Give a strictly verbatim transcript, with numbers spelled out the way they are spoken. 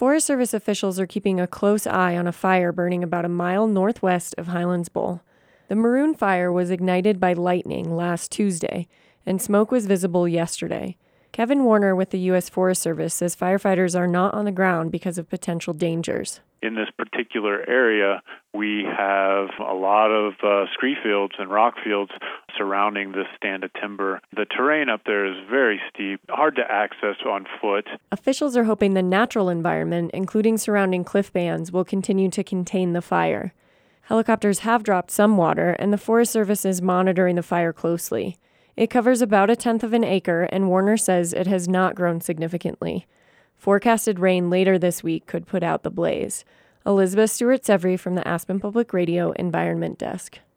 Forest Service officials are keeping a close eye on a fire burning about a mile northwest of Highlands Bowl. The maroon fire was ignited by lightning last Tuesday, and smoke was visible yesterday. Kevin Warner with the U S Forest Service says firefighters are not on the ground because of potential dangers. In this particular area, we have a lot of uh, scree fields and rock fields surrounding this stand of timber. The terrain up there is very steep, hard to access on foot. Officials are hoping the natural environment, including surrounding cliff bands, will continue to contain the fire. Helicopters have dropped some water, and the Forest Service is monitoring the fire closely. It covers about a tenth of an acre, and Warner says it has not grown significantly. Forecasted rain later this week could put out the blaze. Elizabeth Stewart-Severi from the Aspen Public Radio Environment Desk.